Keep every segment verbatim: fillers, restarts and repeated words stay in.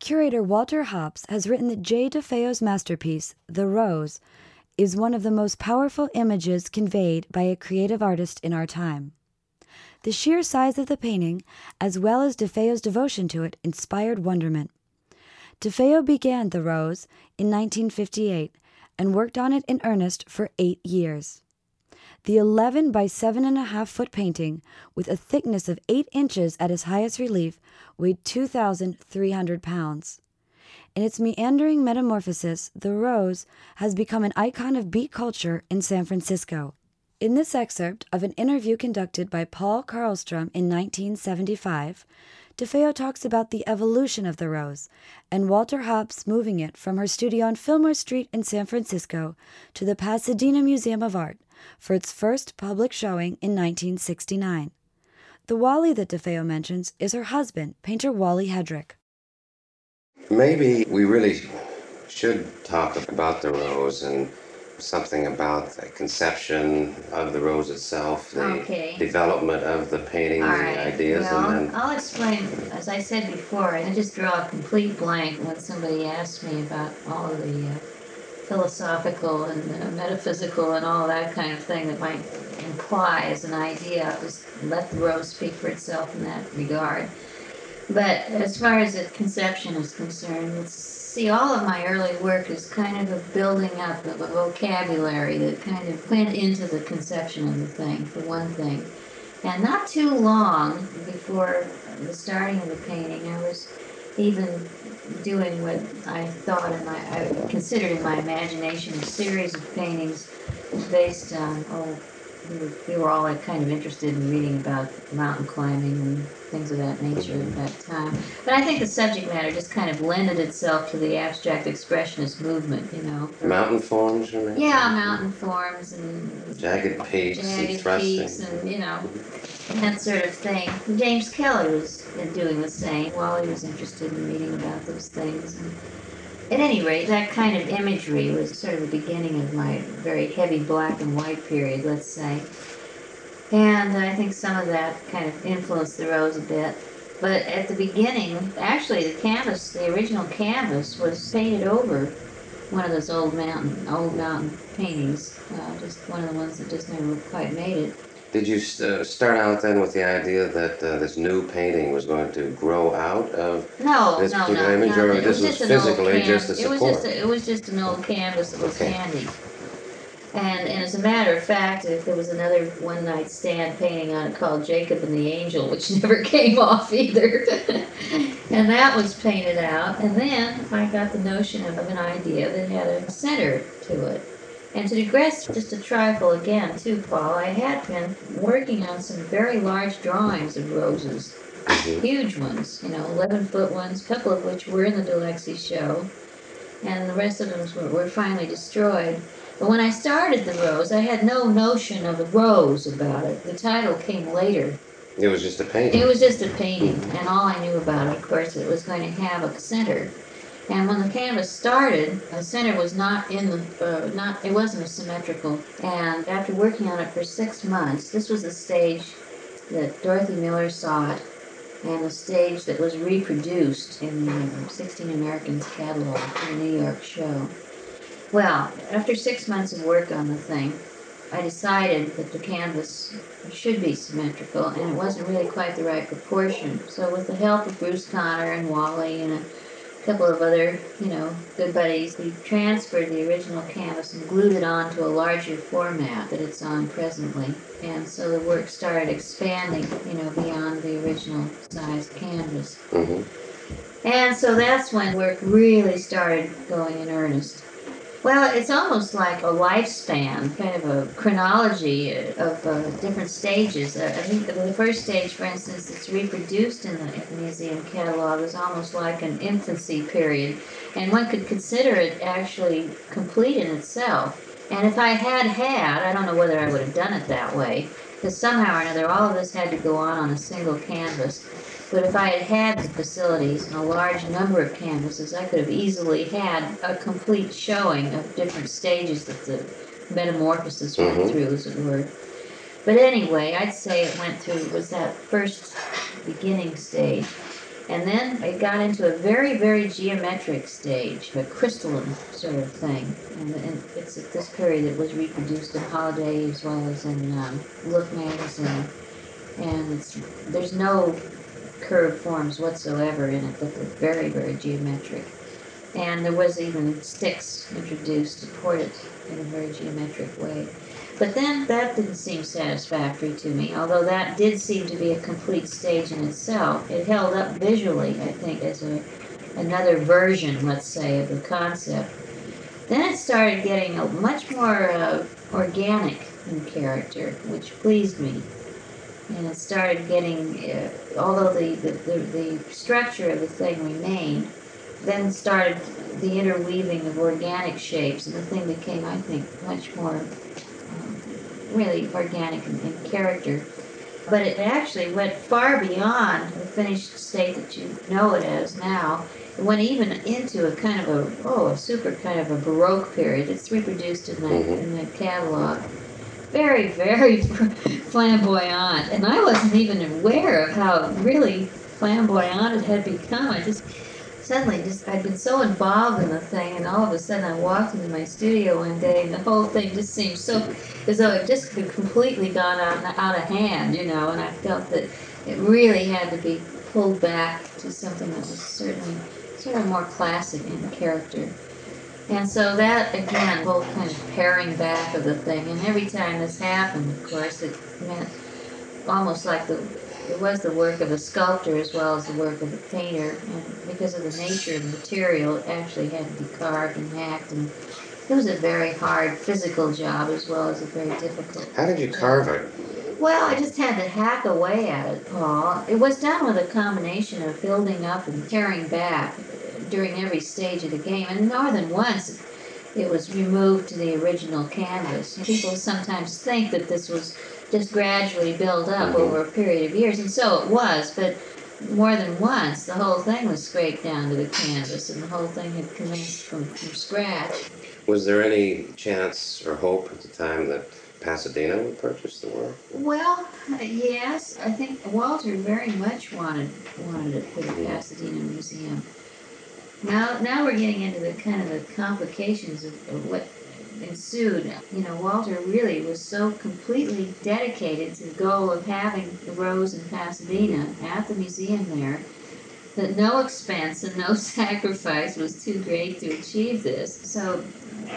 Curator Walter Hopps has written that J. DeFeo's masterpiece, The Rose, is one of the most powerful images conveyed by a creative artist in our time. The sheer size of the painting, as well as DeFeo's devotion to it, inspired wonderment. DeFeo began The Rose in nineteen fifty-eight and worked on it in earnest for eight years. The eleven by seven and a half foot painting, with a thickness of eight inches at its highest relief, weighed two thousand three hundred pounds. In its meandering metamorphosis, The Rose has become an icon of beat culture in San Francisco. In this excerpt of an interview conducted by Paul Karlstrom in nineteen seventy-five, DeFeo talks about the evolution of The Rose and Walter Hopps moving it from her studio on Fillmore Street in San Francisco to the Pasadena Museum of Art for its first public showing in nineteen sixty-nine. The Wally that DeFeo mentions is her husband, painter Wally Hedrick. Maybe we really should talk about The Rose and something about the conception of The Rose itself, the okay. development of the painting, All the right. ideas, well, and then... I'll explain. As I said before, I just draw a complete blank when somebody asks me about all of the uh, philosophical and uh, metaphysical and all that kind of thing that might imply as an idea. I'll just let The Rose speak for itself in that regard. But as far as the conception is concerned, it's, see, all of my early work is kind of a building up of a vocabulary that kind of went into the conception of the thing, for one thing. And not too long before the starting of the painting, I was even doing what I thought in my, I considered in my imagination a series of paintings based on, oh, we were, we were all like kind of interested in reading about mountain climbing and things of that nature at that time. But I think the subject matter just kind of lended itself to the abstract expressionist movement, you know. Mountain forms, you mean? Yeah, mountain forms and jagged peaks jagged and thrusting. peaks and, you know, that sort of thing. James Kelly was doing the same. Wally was interested in reading about those things. And at any rate, that kind of imagery was sort of the beginning of my very heavy black and white period, let's say. And I think some of that kind of influenced The Rose a bit. But at the beginning, actually the canvas, the original canvas was painted over one of those old mountain, old mountain paintings, uh, just one of the ones that just never quite made it. Did you uh, start out then with the idea that uh, this new painting was going to grow out of no, this no, particular no, image, no, or it this was was just an old physically canvas. just a It was support? just, a, it was just an old canvas that was Okay. handy. And, and as a matter of fact, if there was another one-night stand painting on it called Jacob and the Angel, which never came off either. And that was painted out. And then I got the notion of an idea that had a center to it. And to digress just a trifle again, too, Paul, I had been working on some very large drawings of roses. Mm-hmm. Huge ones, you know, eleven-foot ones, a couple of which were in the Dulexi show. And the rest of them were, were finally destroyed. But when I started The Rose, I had no notion of a rose about it. The title came later. It was just a painting. It was just a painting, and all I knew about it, of course, it was going to have a center. And when the canvas started, the center was not in the, uh, not, it wasn't a symmetrical. And after working on it for six months, this was the stage that Dorothy Miller saw it, and the stage that was reproduced in the sixteen Americans catalog for the New York show. Well, after six months of work on the thing, I decided that the canvas should be symmetrical, and it wasn't really quite the right proportion. So with the help of Bruce Connor and Wally and a couple of other, you know, good buddies, we transferred the original canvas and glued it onto a larger format that it's on presently. And so the work started expanding, you know, beyond the original sized canvas. Mm-hmm. And so that's when work really started going in earnest. Well, it's almost like a lifespan, kind of a chronology of uh, different stages. Uh, I think the first stage, for instance, that's reproduced in the, in the museum catalog is almost like an infancy period, and one could consider it actually complete in itself. And if I had had, I don't know whether I would have done it that way, because somehow or another all of this had to go on on a single canvas. But if I had had the facilities and a large number of canvases, I could have easily had a complete showing of different stages that the metamorphosis went Mm-hmm. through, as it were. But anyway, I'd say it went through, was that first beginning stage. And then it got into a very, very geometric stage, a crystalline sort of thing. And, and it's at this period it was reproduced in Holiday as well as in um, Look magazine. And it's, there's no curved forms whatsoever in it, but they're very, very geometric. And there was even sticks introduced to port it in a very geometric way. But then that didn't seem satisfactory to me, although that did seem to be a complete stage in itself. It held up visually, I think, as a, another version, let's say, of the concept. Then it started getting a much more uh, organic in character, which pleased me. And it started getting, uh, although the, the, the, the structure of the thing remained, then started the interweaving of organic shapes, and the thing became, I think, much more um, really organic in, in character. But it actually went far beyond the finished state that you know it as now. It went even into a kind of a, oh, a super kind of a Baroque period. It's reproduced in the, in the catalog. Very, very flamboyant. And I wasn't even aware of how really flamboyant it had become. I just suddenly just, I'd been so involved in the thing, and all of a sudden I walked into my studio one day and the whole thing just seemed so, as though it just had completely gone out, out of hand, you know, and I felt that it really had to be pulled back to something that was certainly sort of more classic in character. And so that, again, whole kind of paring back of the thing, and every time this happened, of course, it meant almost like the it was the work of a sculptor as well as the work of a painter, and because of the nature of the material, it actually had to be carved and hacked, and it was a very hard physical job as well as a very difficult. How did you carve it? Well, I just had to hack away at it, Paul. It was done with a combination of building up and tearing back during every stage of the game, and more than once it was removed to the original canvas. People sometimes think that this was just gradually built up over a period of years, and so it was, but more than once the whole thing was scraped down to the canvas, and the whole thing had commenced from, from scratch. Was there any chance or hope at the time that Pasadena would purchase the work? Well, yes, I think Walter very much wanted wanted it for the Pasadena Museum. Now, now we're getting into the kind of the complications of, of what ensued. You know, Walter really was so completely dedicated to the goal of having the Rose in Pasadena at the museum there that no expense and no sacrifice was too great to achieve this. So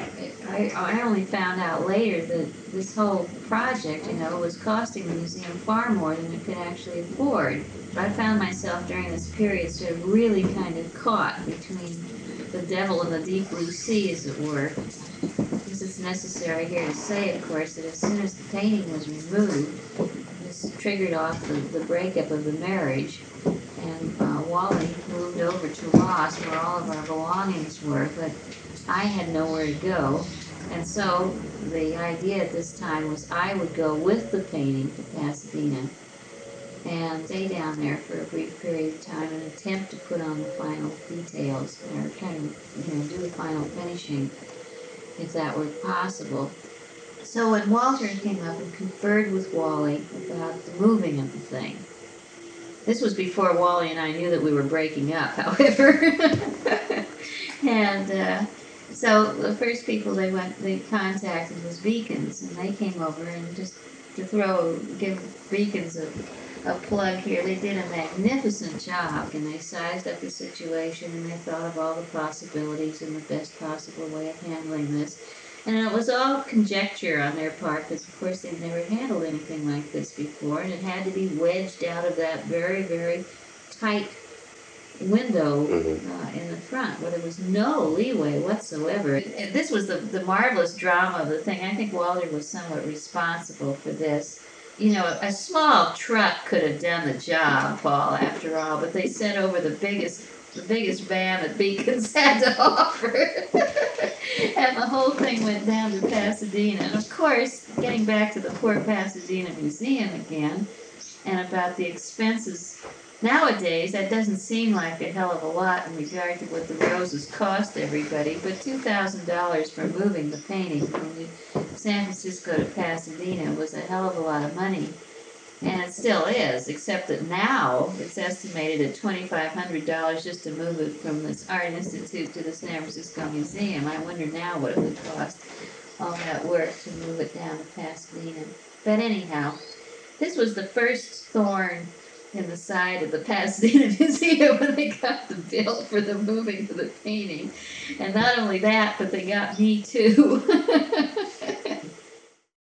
I, I only found out later that this whole project, you know, was costing the museum far more than it could actually afford. I found myself during this period sort of really kind of caught between the devil and the deep blue sea, as it were. Because it's necessary here to say, of course, that as soon as the painting was removed, this triggered off the, the breakup of the marriage, and uh, Wally moved over to Ross, where all of our belongings were, but I had nowhere to go. And so the idea at this time was I would go with the painting to Pasadena and stay down there for a brief period of time and attempt to put on the final details, or kind of, you know, do the final finishing, if that were possible. So when Walter came up and conferred with Wally about the moving of the thing, this was before Wally and I knew that we were breaking up, however. and uh, so the first people they went, they contacted was Beacons, and they came over, and just to throw, give Beacons a a plug here, they did a magnificent job, and they sized up the situation, and they thought of all the possibilities and the best possible way of handling this. And it was all conjecture on their part, because of course they'd never handled anything like this before, and it had to be wedged out of that very, very tight window uh, in the front, where there was no leeway whatsoever. And this was the, the marvelous drama of the thing. I think Walter was somewhat responsible for this. You know, a small truck could have done the job, Paul, after all, but they sent over the biggest, the biggest van that Beacons had to offer. And the whole thing went down to Pasadena. And of course, getting back to the Port Pasadena Museum again, and about the expenses, nowadays that doesn't seem like a hell of a lot in regard to what the roses cost everybody, but two thousand dollars for moving the painting from San Francisco to Pasadena was a hell of a lot of money. And it still is, except that now it's estimated at twenty-five hundred dollars just to move it from this Art Institute to the San Francisco Museum. I wonder now what it would cost, all that work to move it down to Pasadena. But anyhow, this was the first thorn in the side of the Pasadena Museum when they got the bill for the moving of the painting. And not only that, but they got me too.